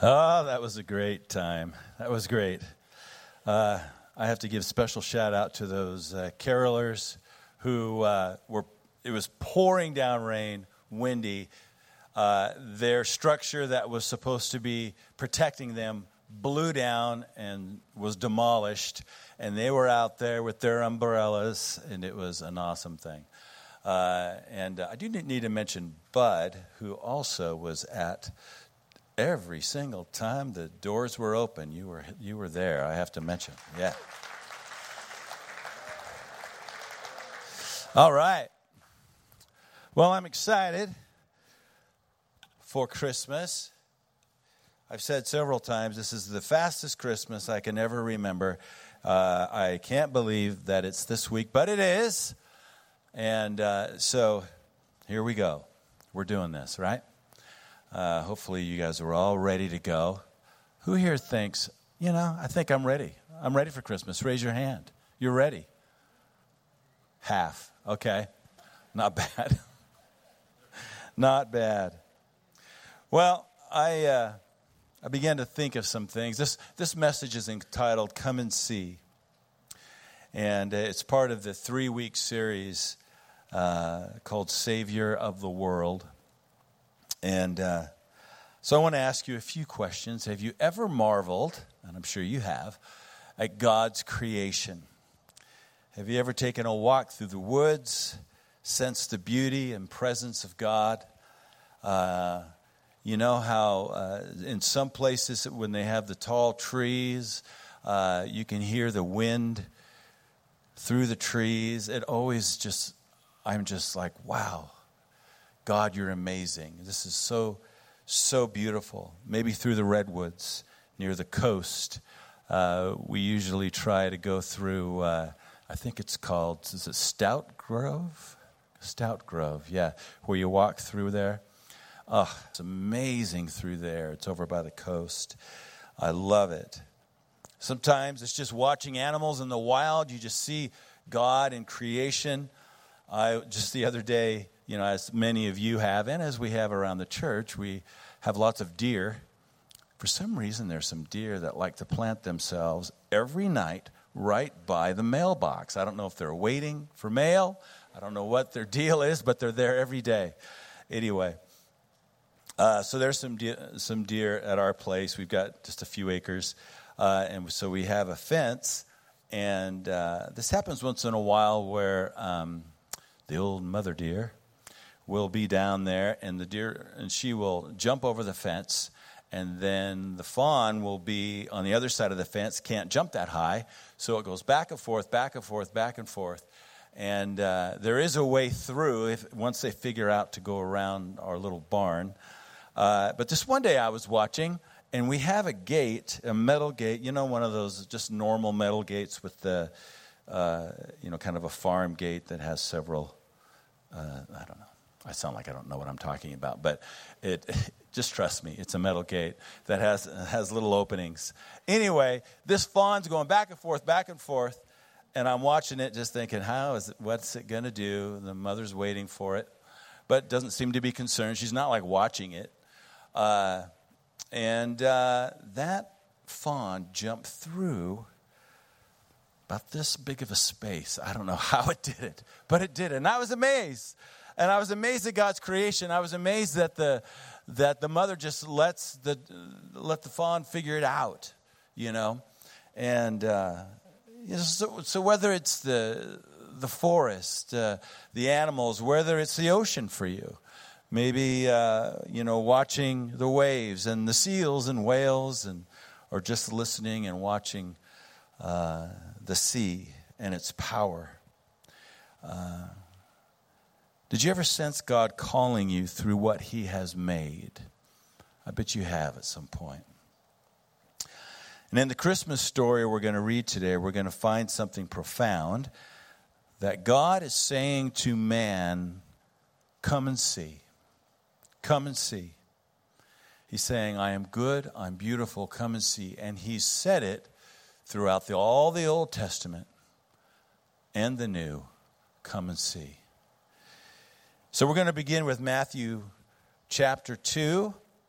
Oh, that was a great time. That was great. I have to give special shout out to those carolers who it was pouring down rain, windy. Their structure that was supposed to be protecting them blew down and was demolished. And they were out there with their umbrellas, and it was an awesome thing. And I do need to mention Bud, who also was at every single time the doors were open. You were there. I have to mention. Yeah. All right. Well, I'm excited for Christmas. I've said several times this is the fastest Christmas I can ever remember. I can't believe that it's this week, but it is. And so here we go. We're doing this, right? Hopefully you guys are all ready to go. Who here thinks, I think I'm ready. I'm ready for Christmas. Raise your hand. You're ready. Half. Okay. Not bad. Not bad. Well, I began to think of some things. This message is entitled Come and See. And it's part of the 3-week series called Savior of the World. And so I want to ask you a few questions. Have you ever marveled, and I'm sure you have, at God's creation? Have you ever taken a walk through the woods, sensed the beauty and presence of God? You know how in some places when they have the tall trees, you can hear the wind through the trees. I'm just like, wow. God, you're amazing. This is so beautiful. Maybe through the redwoods near the coast. We usually try to go through, I think it's called, is it Stout Grove? Stout Grove, yeah, where you walk through there. Oh, it's amazing through there. It's over by the coast. I love it. Sometimes it's just watching animals in the wild. You just see God in creation. Just the other day, as many of you have, and as we have around the church, we have lots of deer. For some reason, there's some deer that like to plant themselves every night right by the mailbox. I don't know if they're waiting for mail. I don't know what their deal is, but they're there every day. Anyway, so there's some deer at our place. We've got just a few acres, and so we have a fence. And this happens once in a while where the old mother deer will be down there, and she will jump over the fence, and then the fawn will be on the other side of the fence, can't jump that high, so it goes back and forth, back and forth, back and forth. And there is a way through once they figure out to go around our little barn. But just one day I was watching, and we have a gate, a metal gate, one of those just normal metal gates with the, kind of a farm gate that has several, I don't know. I sound like I don't know what I'm talking about, but just trust me, it's a metal gate that has little openings. Anyway, this fawn's going back and forth, and I'm watching it just thinking, what's it going to do? The mother's waiting for it, but doesn't seem to be concerned. She's not like watching it. And that fawn jumped through about this big of a space. I don't know how it did it, but it did it. And I was amazed. And I was amazed at God's creation. I was amazed that the mother just let the fawn figure it out, And so whether it's the forest, the animals, whether it's the ocean for you, maybe watching the waves and the seals and whales, or just listening and watching the sea and its power. Did you ever sense God calling you through what He has made? I bet you have at some point. And in the Christmas story we're going to read today, we're going to find something profound that God is saying to man, come and see. Come and see. He's saying, I am good, I'm beautiful, come and see. And He's said it throughout all the Old Testament and the New, come and see. So we're going to begin with Matthew chapter 2,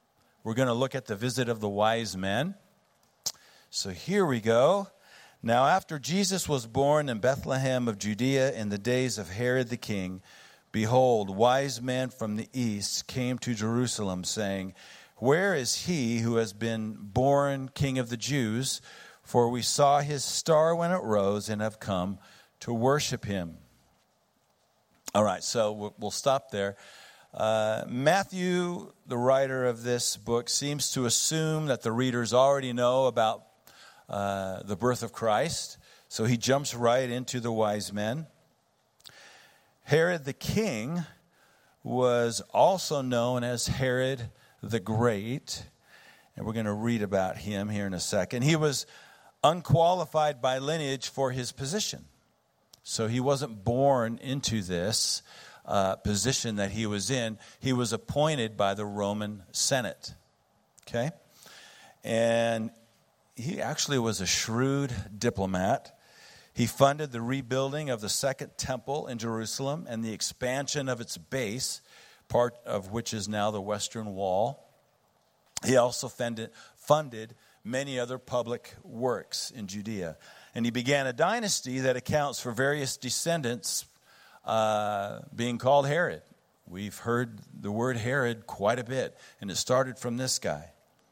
We're going to look at the visit of the wise men. So here we go. Now after Jesus was born in Bethlehem of Judea in the days of Herod the king, behold, wise men from the east came to Jerusalem, saying, Where is he who has been born King of the Jews? For we saw his star when it rose and have come to worship him. All right, so we'll stop there. Matthew, the writer of this book, seems to assume that the readers already know about the birth of Christ. So he jumps right into the wise men. Herod the king was also known as Herod the Great. And we're going to read about him here in a second. He was unqualified by lineage for his position. So he wasn't born into this position that he was in. He was appointed by the Roman Senate. Okay? And he actually was a shrewd diplomat. He funded the rebuilding of the Second Temple in Jerusalem and the expansion of its base, part of which is now the Western Wall. He also funded many other public works in Judea. And he began a dynasty that accounts for various descendants being called Herod. We've heard the word Herod quite a bit, and it started from this guy.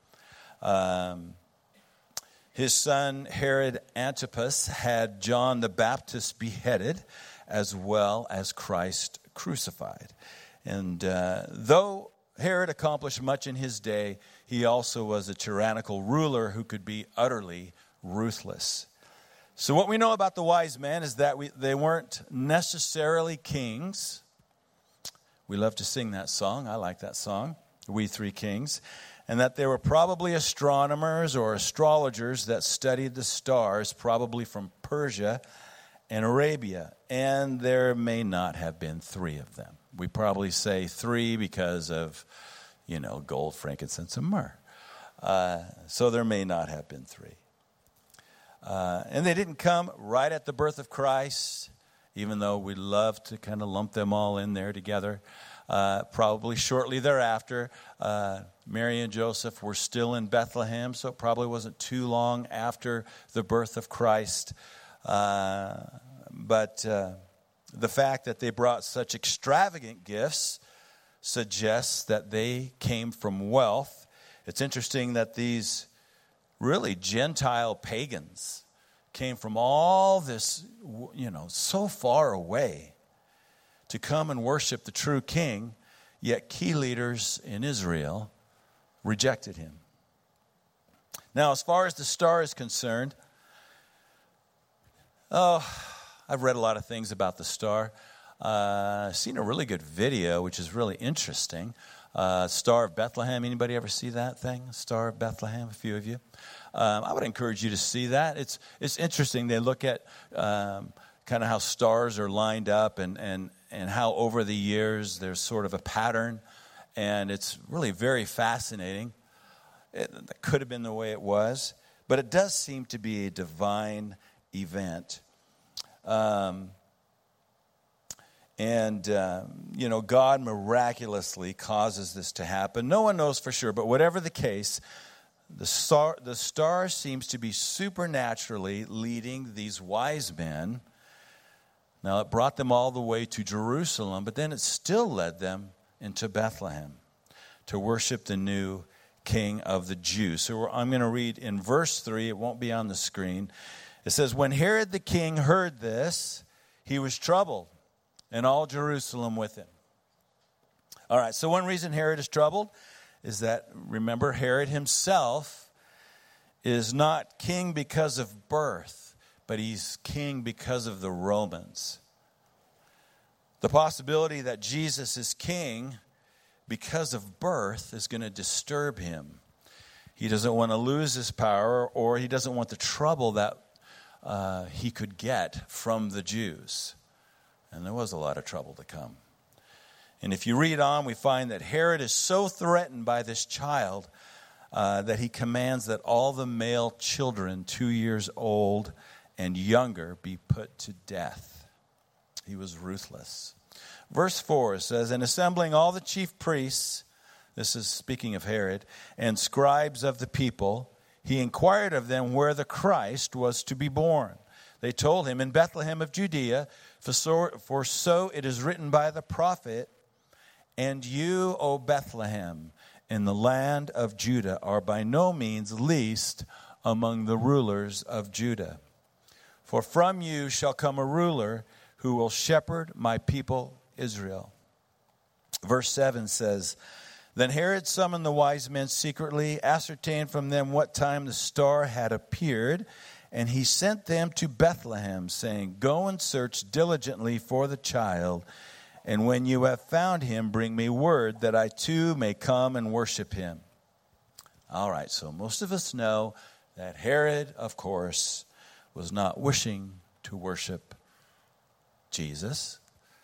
His son Herod Antipas had John the Baptist beheaded, as well as Christ crucified. And though Herod accomplished much in his day, he also was a tyrannical ruler who could be utterly ruthless. So what we know about the wise men is that they weren't necessarily kings. We love to sing that song. I like that song, We Three Kings. And that they were probably astronomers or astrologers that studied the stars, probably from Persia and Arabia. And there may not have been three of them. We probably say three because of, gold, frankincense, and myrrh. So there may not have been three. And they didn't come right at the birth of Christ, even though we love to kind of lump them all in there together. Probably shortly thereafter, Mary and Joseph were still in Bethlehem, so it probably wasn't too long after the birth of Christ. But the fact that they brought such extravagant gifts suggests that they came from wealth. It's interesting that these really Gentile pagans came from all this, so far away to come and worship the true king, yet key leaders in Israel rejected him. Now, as far as the star is concerned, I've read a lot of things about the star. I've seen a really good video, which is really interesting. Star of Bethlehem. Anybody ever see that thing? Star of Bethlehem, a few of you. I would encourage you to see that. It's interesting. They look at kind of how stars are lined up and how over the years there's sort of a pattern. And it's really very fascinating. That could have been the way it was. But it does seem to be a divine event. God miraculously causes this to happen. No one knows for sure, but whatever the case, the star seems to be supernaturally leading these wise men. Now, it brought them all the way to Jerusalem, but then it still led them into Bethlehem to worship the new King of the Jews. So I'm going to read in verse 3. It won't be on the screen. It says, When Herod the king heard this, he was troubled, and all Jerusalem with him. All right, so one reason Herod is troubled is that, remember, Herod himself is not king because of birth, but he's king because of the Romans. The possibility that Jesus is king because of birth is going to disturb him. He doesn't want to lose his power, or he doesn't want the trouble that he could get from the Jews. And there was a lot of trouble to come. And if you read on, we find that Herod is so threatened by this child that he commands that all the male children 2 years old and younger be put to death. He was ruthless. Verse 4 says, And assembling all the chief priests, This is speaking of Herod, and scribes of the people. He inquired of them where the Christ was to be born. They told him, in Bethlehem of Judea, for so it is written by the prophet, and you, O Bethlehem, in the land of Judah, are by no means least among the rulers of Judah. For from you shall come a ruler who will shepherd my people Israel. Verse 7 says, Then Herod summoned the wise men secretly, ascertained from them what time the star had appeared, and he sent them to Bethlehem, saying, Go and search diligently for the child, and when you have found him, bring me word that I too may come and worship him. All right, so most of us know that Herod, of course, was not wishing to worship Jesus,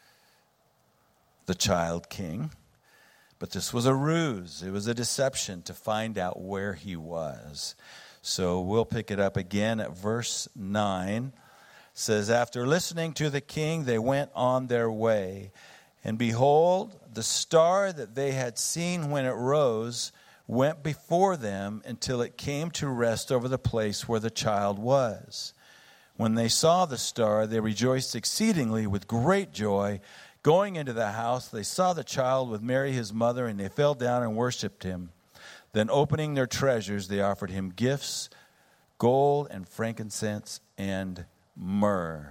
the child king. But this was a ruse. It was a deception to find out where he was. So we'll pick it up again at verse 9. It says, After listening to the king, they went on their way. And behold, the star that they had seen when it rose went before them until it came to rest over the place where the child was. When they saw the star, they rejoiced exceedingly with great joy. Going into the house, they saw the child with Mary his mother, and they fell down and worshipped him. Then opening their treasures, they offered him gifts, gold and frankincense and myrrh.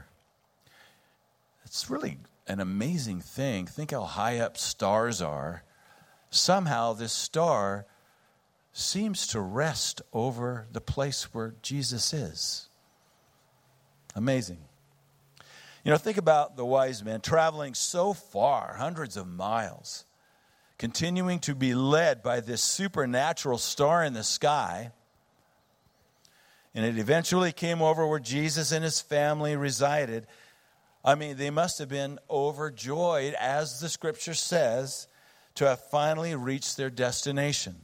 It's really an amazing thing. Think how high up stars are. Somehow this star seems to rest over the place where Jesus is. Amazing. You know, think about the wise men traveling so far, hundreds of miles, continuing to be led by this supernatural star in the sky. And it eventually came over where Jesus and his family resided. I mean, they must have been overjoyed, as the scripture says, to have finally reached their destination.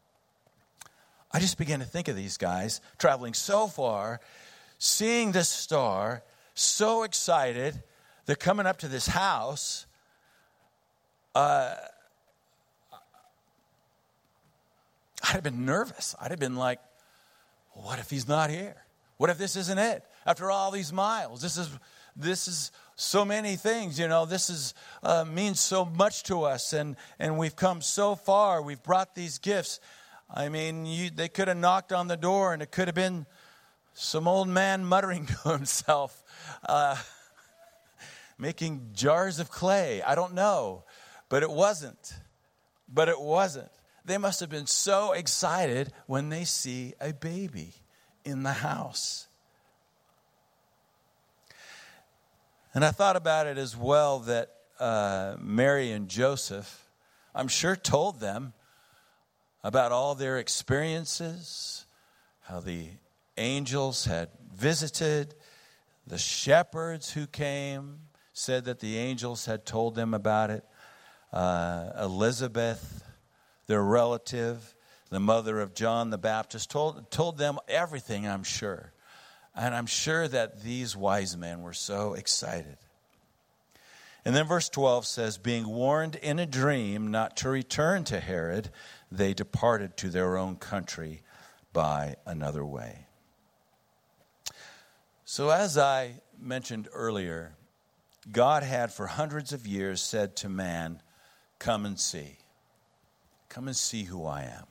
I just began to think of these guys traveling so far, seeing this star, so excited. They're coming up to this house. I'd have been nervous. I'd have been like, what if he's not here? What if this isn't it? After all these miles, this is so many things, you know. This is means so much to us, and we've come so far. We've brought these gifts. I mean, they could have knocked on the door, and it could have been some old man muttering to himself, making jars of clay. I don't know, but it wasn't. They must have been so excited when they see a baby in the house. And I thought about it as well that Mary and Joseph, I'm sure, told them about all their experiences, how the angels had visited, the shepherds who came said that the angels had told them about it. Elizabeth, their relative, the mother of John the Baptist, told them everything, I'm sure. And I'm sure that these wise men were so excited. And then verse 12 says, being warned in a dream not to return to Herod, they departed to their own country by another way. So as I mentioned earlier, God had for hundreds of years said to man, come and see. Come and see who I am.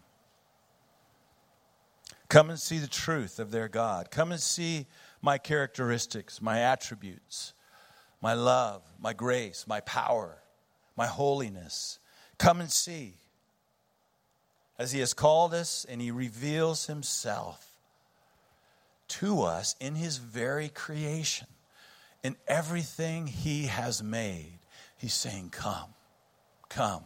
Come and see the truth of their God. Come and see my characteristics, my attributes, my love, my grace, my power, my holiness. Come and see. As he has called us and he reveals himself to us in his very creation, in everything he has made, he's saying, come, come.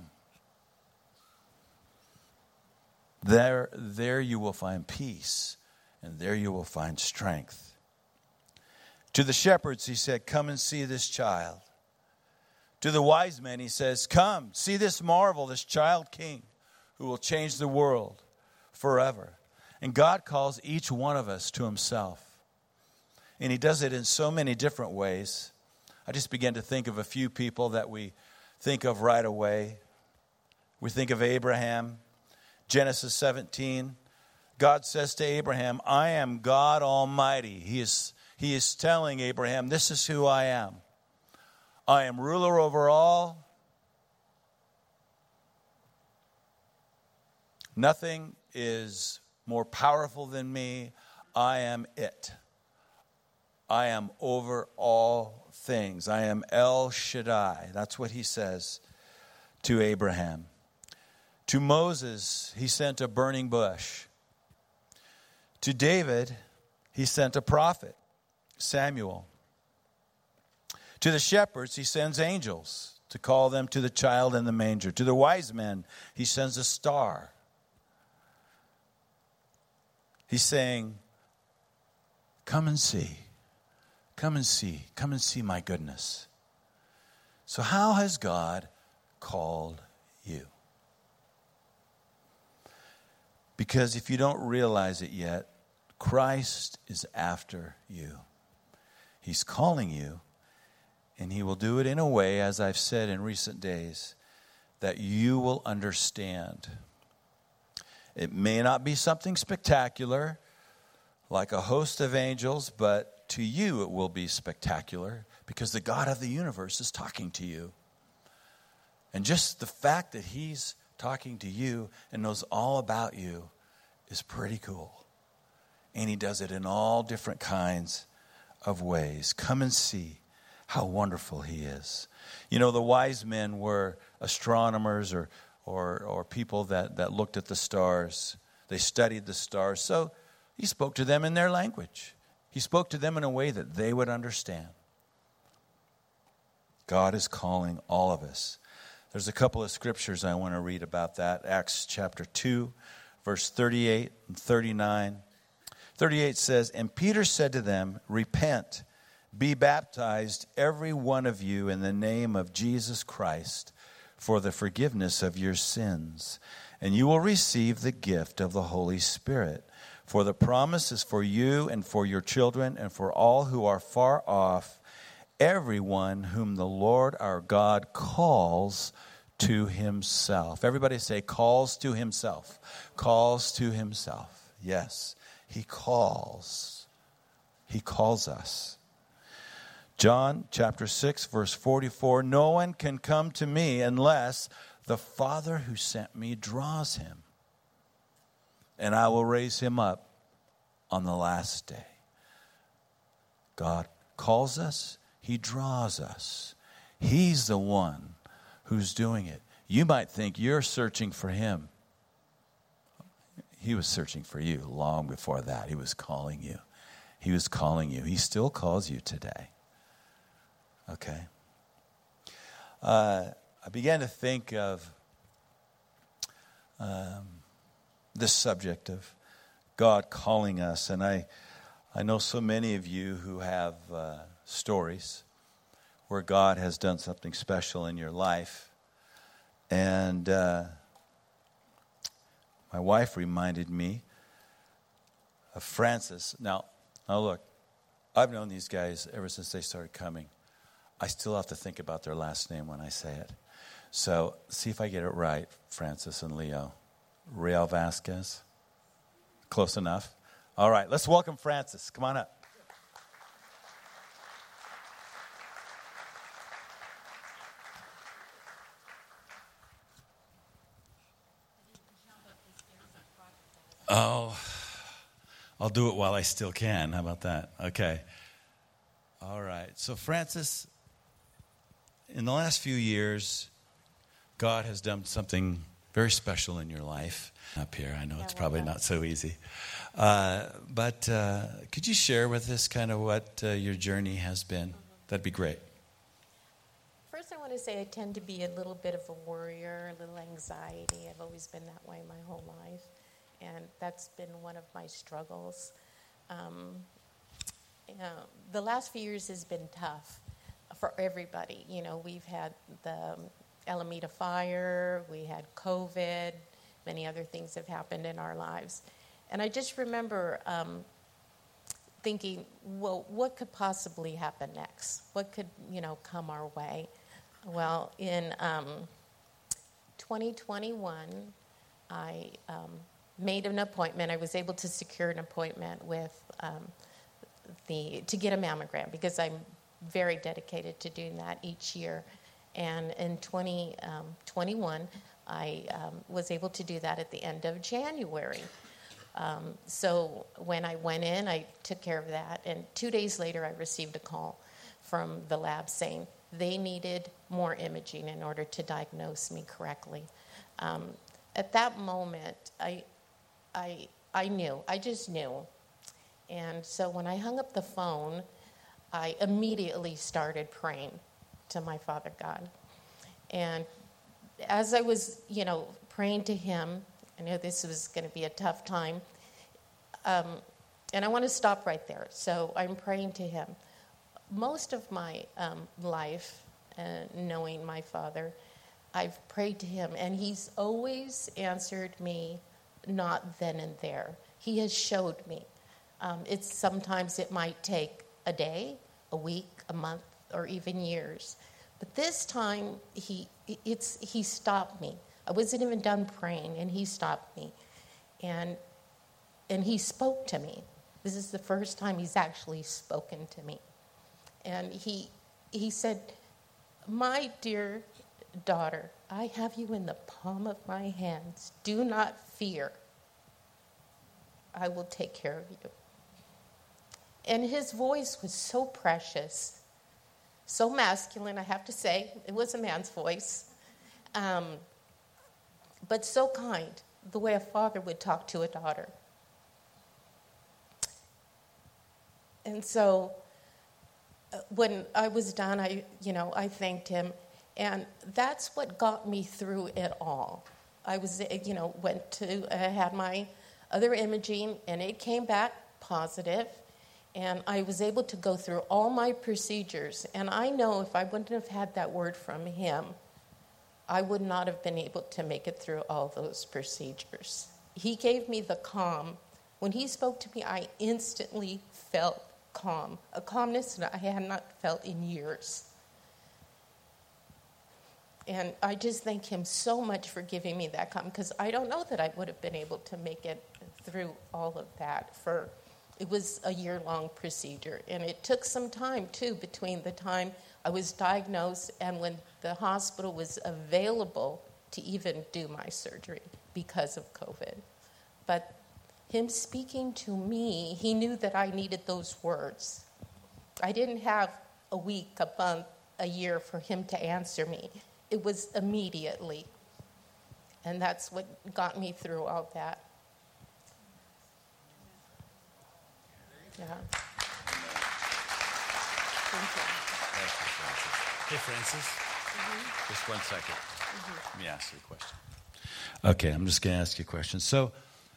There you will find peace, and there you will find strength. To the shepherds, he said, come and see this child. To the wise men, he says, come, see this marvel, this child king who will change the world forever. And God calls each one of us to himself. And he does it in so many different ways. I just began to think of a few people that we think of right away. We think of Abraham. Genesis 17, God says to Abraham, I am God Almighty. He is telling Abraham, this is who I am. I am ruler over all. Nothing is more powerful than me. I am it. I am over all things. I am El Shaddai. That's what he says to Abraham. To Moses, he sent a burning bush. To David, he sent a prophet, Samuel. To the shepherds, he sends angels to call them to the child in the manger. To the wise men, he sends a star. He's saying, come and see. Come and see. Come and see my goodness. So how has God called you? Because if you don't realize it yet, Christ is after you. He's calling you, and he will do it in a way, as I've said in recent days, that you will understand. It may not be something spectacular, like a host of angels, but to you it will be spectacular, because the God of the universe is talking to you. And just the fact that he's talking to you and knows all about you is pretty cool. And he does it in all different kinds of ways. Come and see how wonderful he is. You know, the wise men were astronomers or people that looked at the stars. They studied the stars. So he spoke to them in their language. He spoke to them in a way that they would understand. God is calling all of us. There's a couple of scriptures I want to read about that. Acts chapter 2, verse 38 and 39. 38 says, and Peter said to them, repent, be baptized, every one of you, in the name of Jesus Christ, for the forgiveness of your sins, and you will receive the gift of the Holy Spirit. For the promise is for you and for your children and for all who are far off, everyone whom the Lord our God calls to himself. Everybody say, calls to himself. Calls to himself. Yes, he calls. He calls us. John chapter 6, verse 44, no one can come to me unless the Father who sent me draws him, and I will raise him up on the last day. God calls us. He draws us. He's the one who's doing it. You might think you're searching for him. He was searching for you long before that. He was calling you. He was calling you. He still calls you today. Okay. I began to think of this subject of God calling us, and I know so many of you who have stories where God has done something special in your life. And my wife reminded me of Francis. Now look, I've known these guys ever since they started coming. I still have to think about their last name when I say it. So see if I get it right, Francis and Leo. Real Vasquez. Close enough. All right, let's welcome Francis. Come on up. Oh, I'll do it while I still can. How about that? Okay. All right. So, Francis, in the last few years, God has done something very special in your life. Up here, I know it's probably not so easy. But could you share with us kind of what your journey has been? That'd be great. First, I want to say I tend to be a little bit of a worrier, a little anxiety. I've always been that way my whole life. And that's been one of my struggles. The last few years has been tough for everybody. You know, we've had the Alameda fire, we had COVID, many other things have happened in our lives. And I just remember thinking, well, what could possibly happen next? What could, come our way? Well, in 2021, I made an appointment. I was able to secure an appointment with to get a mammogram because I'm very dedicated to doing that each year. And in 2021, I was able to do that at the end of January. So when I went in, I took care of that. And 2 days later, I received a call from the lab saying they needed more imaging in order to diagnose me correctly. At that moment, I knew. I just knew. And so when I hung up the phone, I immediately started praying to my Father God. And as I was, praying to him, I knew this was going to be a tough time. And I want to stop right there. So I'm praying to him. Most of my life, knowing my Father, I've prayed to him, and he's always answered me, not then and there. He has showed me. Sometimes it might take a day, a week, a month, or even years. But this time, he stopped me. I wasn't even done praying, and he stopped me. And he spoke to me. This is the first time he's actually spoken to me. And he said, "My dear daughter, I have you in the palm of my hands. Do not fear. I will take care of you." And his voice was so precious, so masculine, I have to say. It was a man's voice. But so kind, the way a father would talk to a daughter. And so when I was done, I thanked him. And that's what got me through it all. I was, had my other imaging, and it came back positive. And I was able to go through all my procedures. And I know if I wouldn't have had that word from him, I would not have been able to make it through all those procedures. He gave me the calm. When he spoke to me, I instantly felt calm, a calmness that I had not felt in years. And I just thank him so much for giving me that calm, because I don't know that I would have been able to make it through all of that. It was a year-long procedure, and it took some time, too, between the time I was diagnosed and when the hospital was available to even do my surgery because of COVID. But him speaking to me, he knew that I needed those words. I didn't have a week, a month, a year for him to answer me. It was immediately. And that's what got me through all that. Yeah. Thank you. Hey, Francis. Mm-hmm. Just 1 second. Mm-hmm. Let me ask you a question. Okay, I'm just going to ask you a question. So,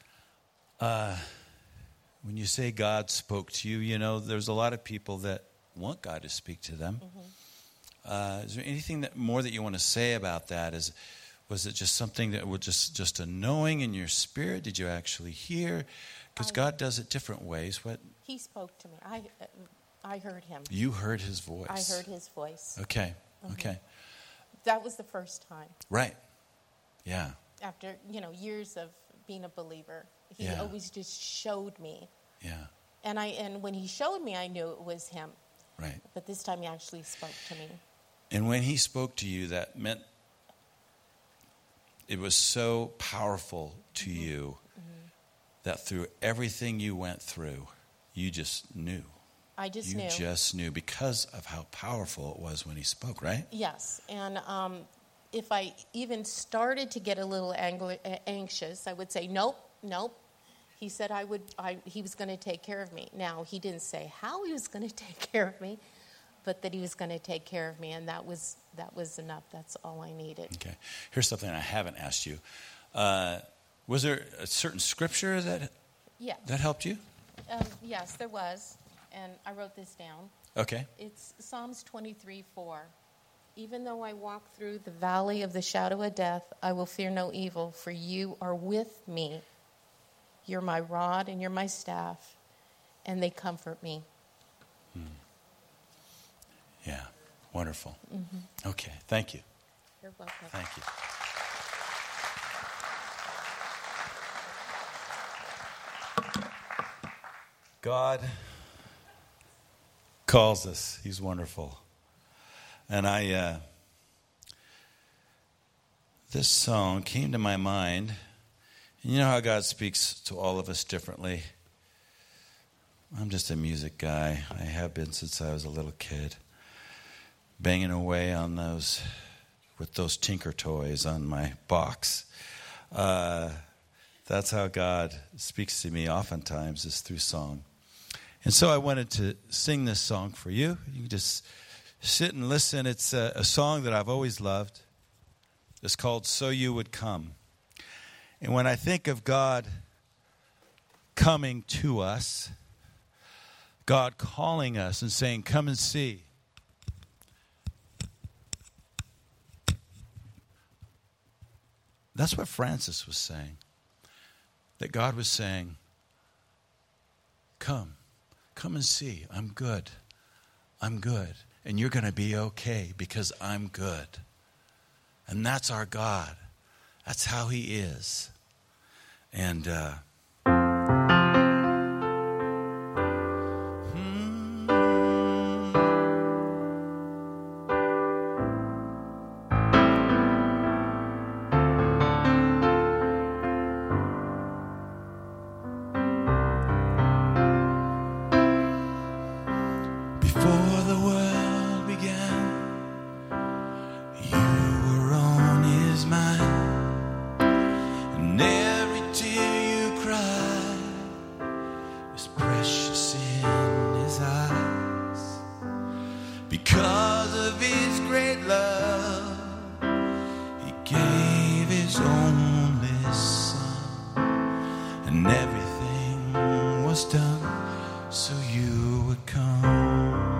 when you say God spoke to you, there's a lot of people that want God to speak to them. Mm-hmm. Is there anything more that you want to say about that? Was it just something that was just a knowing in your spirit? Did you actually hear? Because God does it different ways. What? He spoke to me. I heard him. You heard his voice. I heard his voice. Okay. Mm-hmm. Okay. That was the first time. Right. Yeah. After, years of being a believer, he always just showed me. Yeah. And when he showed me, I knew it was him. Right. But this time he actually spoke to me. And when he spoke to you, that meant it was so powerful to mm-hmm. you mm-hmm. that through everything you went through, you just knew. I just knew. You just knew because of how powerful it was when he spoke, right? Yes. And if I even started to get a little anxious, I would say, nope. He said he was going to take care of me. Now, he didn't say how he was going to take care of me, but that he was going to take care of me, and that was enough. That's all I needed. Okay. Here's something I haven't asked you. Was there a certain scripture that helped you? Yes, there was, and I wrote this down. Okay. It's Psalms 23:4. Even though I walk through the valley of the shadow of death, I will fear no evil, for you are with me. You're my rod and you're my staff, and they comfort me. Yeah, wonderful. Mm-hmm. Okay, thank you. You're welcome. Thank you. God calls us. He's wonderful. And this song came to my mind. And you know how God speaks to all of us differently. I'm just a music guy. I have been since I was a little kid. Banging away on those, with those Tinker toys on my box. That's how God speaks to me oftentimes, is through song. And so I wanted to sing this song for you. You can just sit and listen. It's a song that I've always loved. It's called So You Would Come. And when I think of God coming to us, God calling us and saying, come and see. That's what Francis was saying. That God was saying, come and see. I'm good. I'm good. And you're going to be okay because I'm good. And that's our God. That's how he is. And before the world began, you were on his mind, and every tear you cried was precious in his eyes. Because of his great love, he gave his only son, and everything was done so you would come.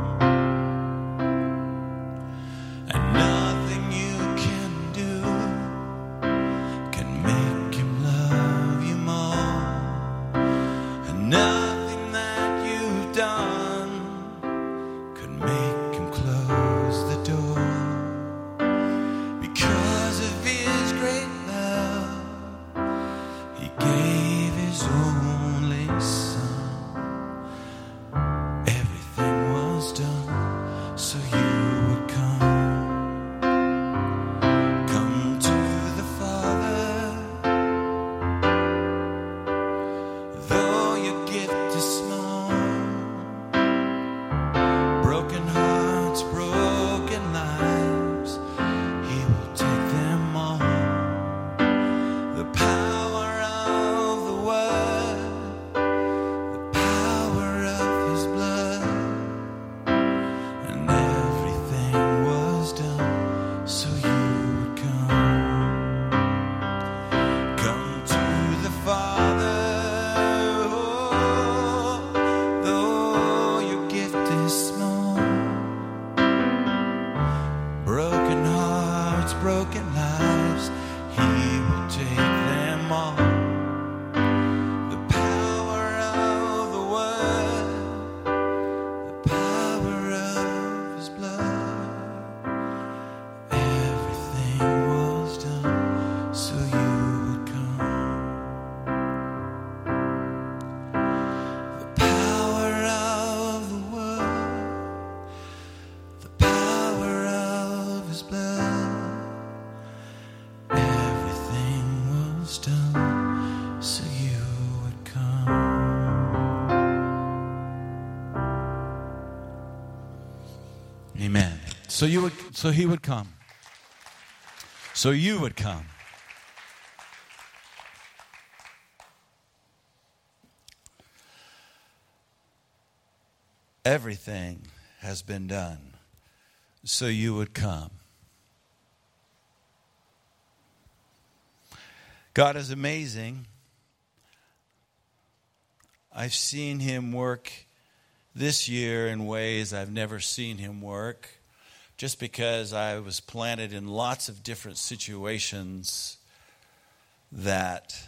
Amen. So he would come. So you would come. Everything has been done so you would come. God is amazing. I've seen him work this year in ways I've never seen him work, just because I was planted in lots of different situations that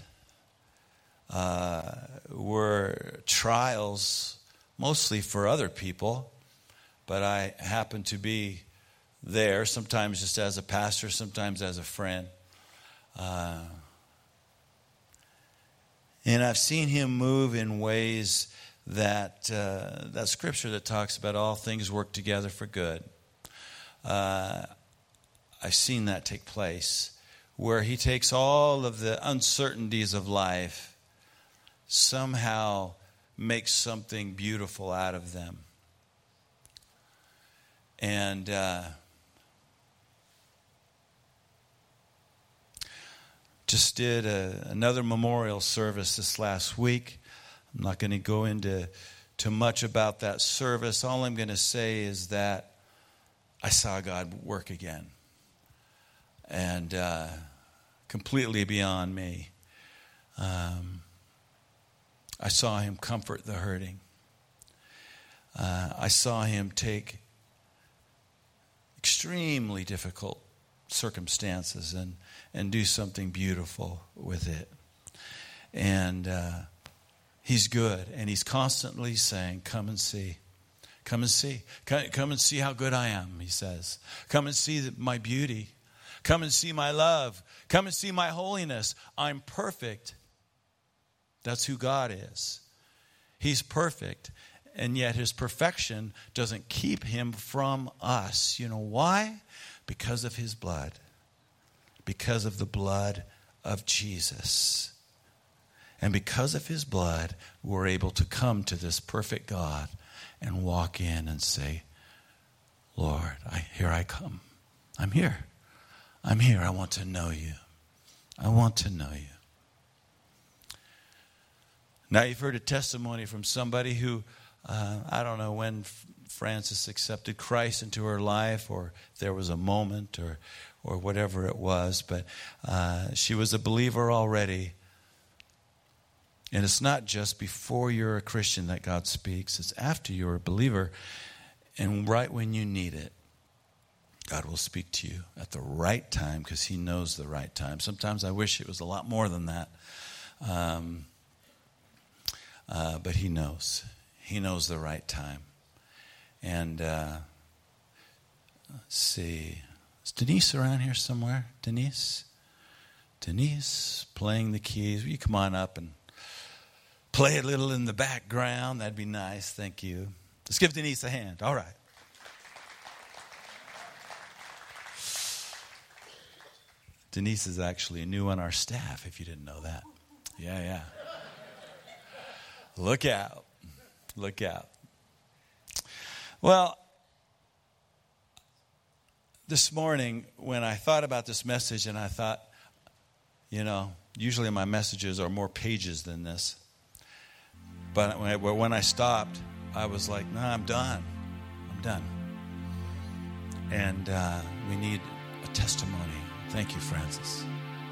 were trials, mostly for other people, but I happened to be there, sometimes just as a pastor, sometimes as a friend. And I've seen him move in ways that scripture that talks about all things work together for good. I've seen that take place, where he takes all of the uncertainties of life, somehow makes something beautiful out of them. And just did another memorial service this last week. I'm not going to go into too much about that service. All I'm going to say is that I saw God work again. And completely beyond me. I saw him comfort the hurting. I saw him take extremely difficult circumstances and do something beautiful with it. And he's good, and he's constantly saying, come and see. Come and see. Come and see how good I am, he says. Come and see my beauty. Come and see my love. Come and see my holiness. I'm perfect. That's who God is. He's perfect. And yet his perfection doesn't keep him from us. You know why? Because of his blood. Because of the blood of Jesus. And because of his blood, we're able to come to this perfect God and walk in and say, Lord, here I come. I'm here. I'm here. I want to know you. I want to know you. Now you've heard a testimony from somebody who, I don't know when Frances accepted Christ into her life, or if there was a moment or whatever it was, but she was a believer already. And it's not just before you're a Christian that God speaks. It's after you're a believer, and right when you need it. God will speak to you at the right time, because he knows the right time. Sometimes I wish it was a lot more than that. But he knows. He knows the right time. And let's see. Is Denise around here somewhere? Denise? Denise playing the keys. Will you come on up and play a little in the background? That'd be nice. Thank you. Let's give Denise a hand. All right. Denise is actually new on our staff, if you didn't know that. Yeah. Look out. Look out. Well, this morning when I thought about this message, and I thought, usually my messages are more pages than this. But when I stopped, I was like, no, I'm done. I'm done. And we need a testimony. Thank you, Francis.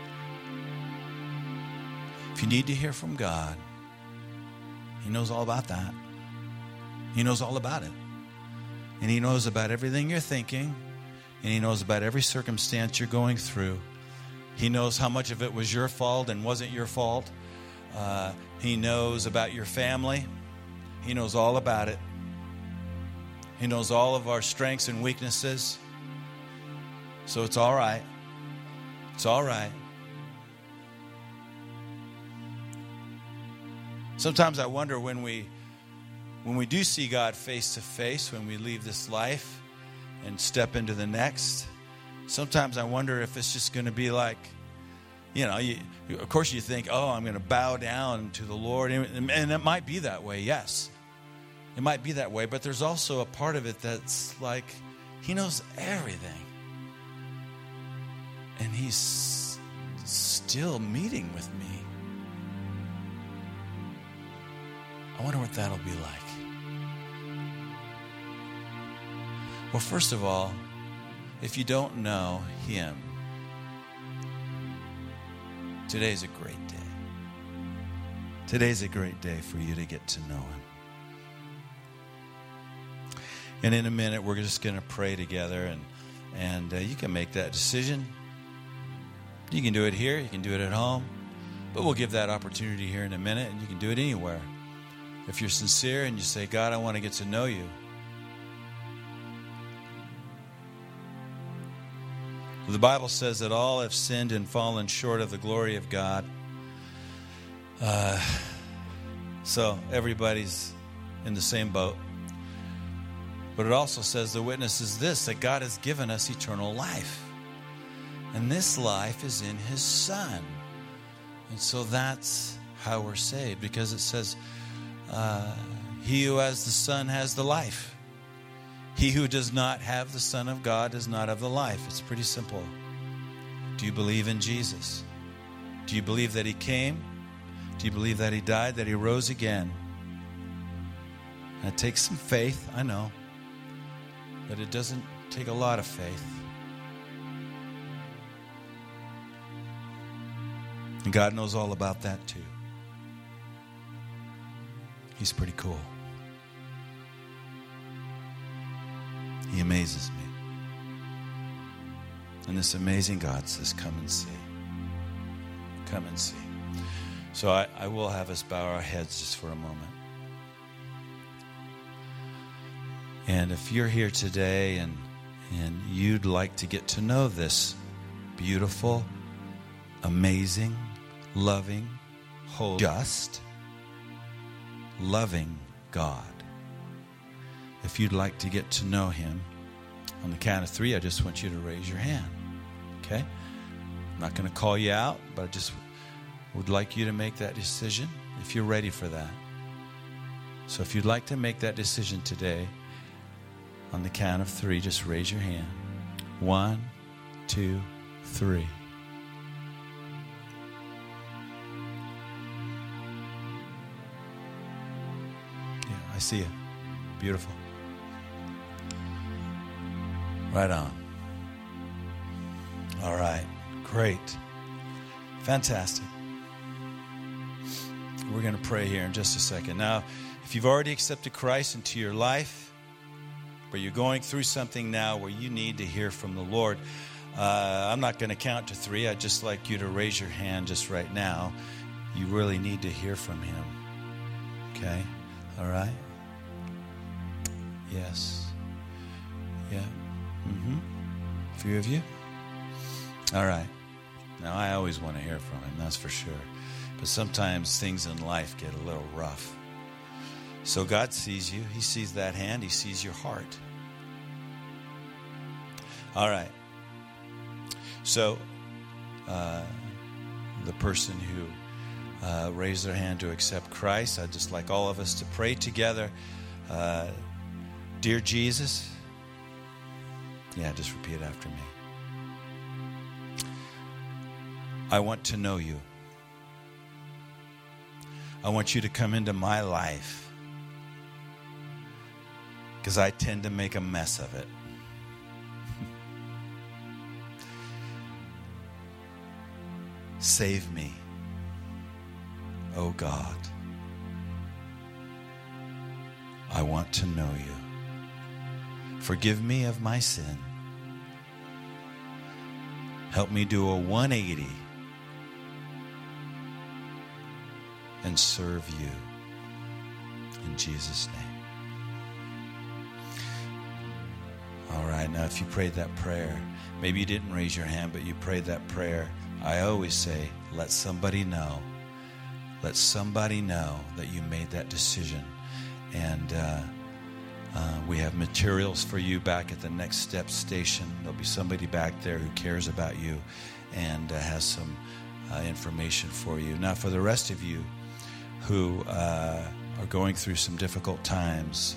If you need to hear from God, he knows all about that. He knows all about it. And he knows about everything you're thinking. And he knows about every circumstance you're going through. He knows how much of it was your fault and wasn't your fault. He knows about your family. He knows all about it. He knows all of our strengths and weaknesses. So it's all right. It's all right. Sometimes I wonder when we do see God face to face, when we leave this life and step into the next, sometimes I wonder if it's just going to be like, of course you think, oh, I'm going to bow down to the Lord. And it might be that way, yes. It might be that way, but there's also a part of it that's like, he knows everything. And he's still meeting with me. I wonder what that'll be like. Well, first of all, if you don't know him, today's a great day. Today's a great day for you to get to know him. And in a minute, we're just going to pray together, and you can make that decision. You can do it here, you can do it at home, but we'll give that opportunity here in a minute, and you can do it anywhere. If you're sincere and you say, God, I want to get to know you. The Bible says that all have sinned and fallen short of the glory of God. So everybody's in the same boat. But it also says the witness is this, that God has given us eternal life. And this life is in his Son. And so that's how we're saved, because it says, he who has the Son has the life. He who does not have the Son of God does not have the life. It's pretty simple. Do you believe in Jesus? Do you believe that he came? Do you believe that he died, that he rose again? That takes some faith, I know. But it doesn't take a lot of faith. And God knows all about that too. He's pretty cool. He amazes me. And this amazing God says, come and see. Come and see. So I will have us bow our heads just for a moment. And if you're here today and you'd like to get to know this beautiful, amazing, loving, holy, just, loving God. If you'd like to get to know him, on the count of 3, I just want you to raise your hand. Okay? I'm not going to call you out, but I just would like you to make that decision if you're ready for that. So if you'd like to make that decision today, on the count of 3, just raise your hand. 1, 2, 3. Yeah, I see you. Beautiful. Right on. All right. Great. Fantastic. We're going to pray here in just a second. Now, if you've already accepted Christ into your life, but you're going through something now where you need to hear from the Lord, I'm not going to count to 3. I'd just like you to raise your hand just right now. You really need to hear from him. Okay? All right? Yes. Yeah. A few of you? All right. Now, I always want to hear from him, that's for sure. But sometimes things in life get a little rough. So God sees you. He sees that hand. He sees your heart. All right. So the person who raised their hand to accept Christ, I'd just like all of us to pray together. Dear Jesus, yeah, just repeat after me. I want to know you. I want you to come into my life, because I tend to make a mess of it. Save me, oh God. I want to know you. Forgive me of my sin. Help me do a 180 and serve you. In Jesus' name. All right, now if you prayed that prayer, maybe you didn't raise your hand, but you prayed that prayer, I always say, let somebody know. Let somebody know that you made that decision. And we have materials for you back at the Next Step station. There'll be somebody back there who cares about you and has some information for you. Now, for the rest of you who are going through some difficult times,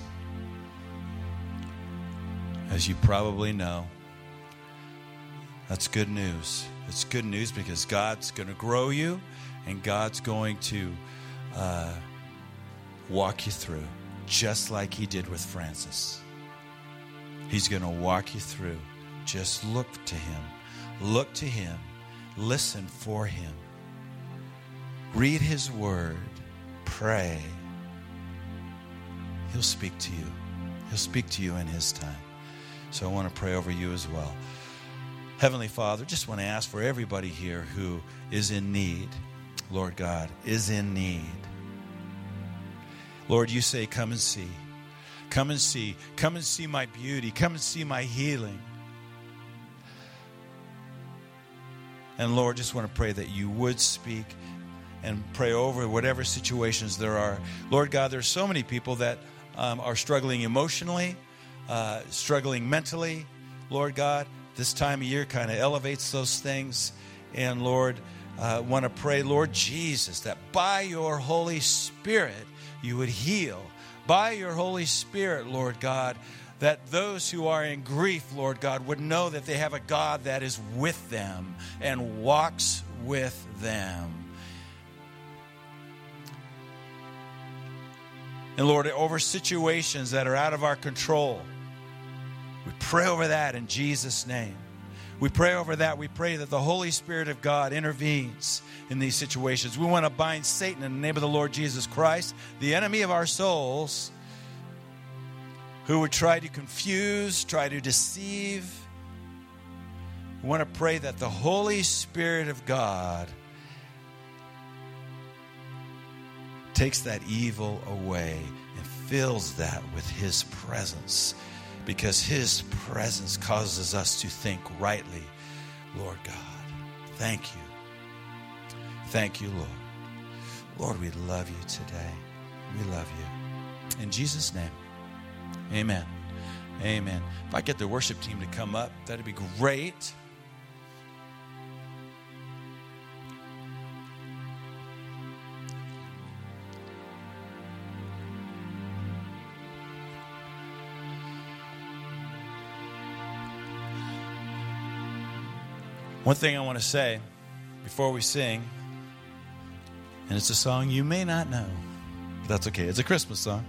as you probably know, that's good news. It's good news because God's going to grow you and God's going to walk you through, just like he did with Francis. He's going to walk you through. Just look to him. Look to him. Listen for him. Read his word. Pray. He'll speak to you. He'll speak to you in his time. So I want to pray over you as well. Heavenly Father, just want to ask for everybody here who is in need. Lord God, is in need. Lord, you say, come and see. Come and see. Come and see my beauty. Come and see my healing. And Lord, just want to pray that you would speak and pray over whatever situations there are. Lord God, there's so many people that are struggling emotionally, struggling mentally. Lord God, this time of year kind of elevates those things. And Lord, want to pray, Lord Jesus, that by your Holy Spirit, you would heal. By your Holy Spirit, Lord God, that those who are in grief, Lord God, would know that they have a God that is with them and walks with them. And Lord, over situations that are out of our control, we pray over that in Jesus' name. We pray over that. We pray that the Holy Spirit of God intervenes in these situations. We want to bind Satan in the name of the Lord Jesus Christ, the enemy of our souls, who would try to confuse, try to deceive. We want to pray that the Holy Spirit of God takes that evil away and fills that with His presence, because His presence causes us to think rightly. Lord God, thank you. Thank you, Lord. Lord, we love you today. We love you. In Jesus' name, amen. Amen. If I get the worship team to come up, that'd be great. One thing I want to say before we sing, and it's a song you may not know, but that's okay. It's a Christmas song.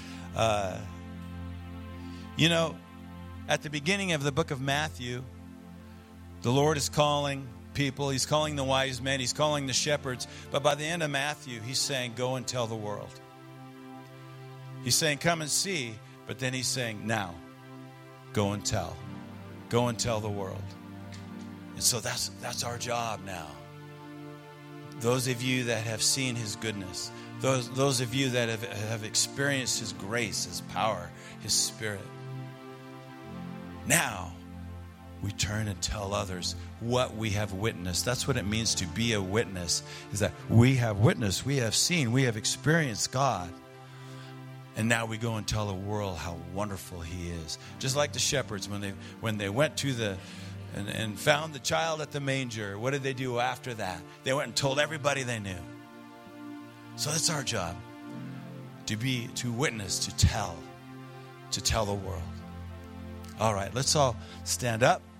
You know, at the beginning of the book of Matthew, the Lord is calling people. He's calling the wise men. He's calling the shepherds. But by the end of Matthew, He's saying, go and tell the world. He's saying, come and see. But then He's saying, now, go and tell. Go and tell the world. And so that's our job now. Those of you that have seen His goodness, those of you that have experienced His grace, His power, His Spirit. Now, we turn and tell others what we have witnessed. That's what it means to be a witness, is that we have witnessed, we have seen, we have experienced God. And now we go and tell the world how wonderful He is. Just like the shepherds when they went to and found the child at the manger. What did they do after that? They went and told everybody they knew. So that's our job, to witness, to tell the world. All right, let's all stand up.